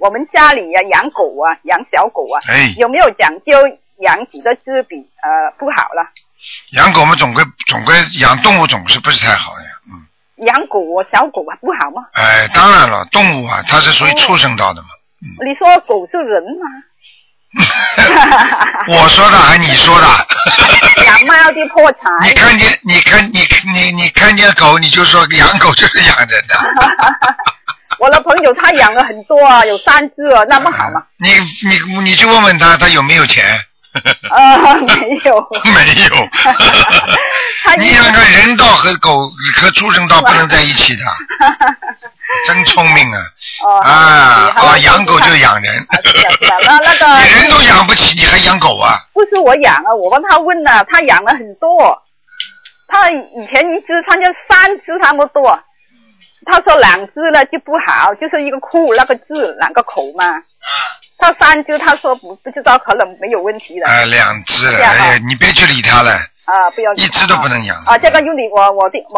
我们家里啊养狗啊，养小狗啊，有没有讲究养几个字比不好了？养狗嘛，总归养动物总是不是太好呀，养狗小狗啊不好吗？当然了，动物啊，它是属于畜生道的嘛。你说狗是人吗？我说的还是你说的？养猫的破财。你看见狗，你就说养狗就是养人的。我的朋友他养了很多啊，有3只啊，那么好吗？你去问问他有没有钱？没有。没有。你想看人道和狗和畜生道不能在一起的。真聪明啊！养狗就养人。那个你人都养不起，你还养狗啊？不是我养啊，我帮他问了，他养了很多。他以前1只，他就3只那么多。他说2只呢就不好，就是一个库那个字2个口嘛。他3只，他说不知道，可能没有问题的。2只了，哎呀，你别去理他了。不要理他。1只都不能养。这个有理我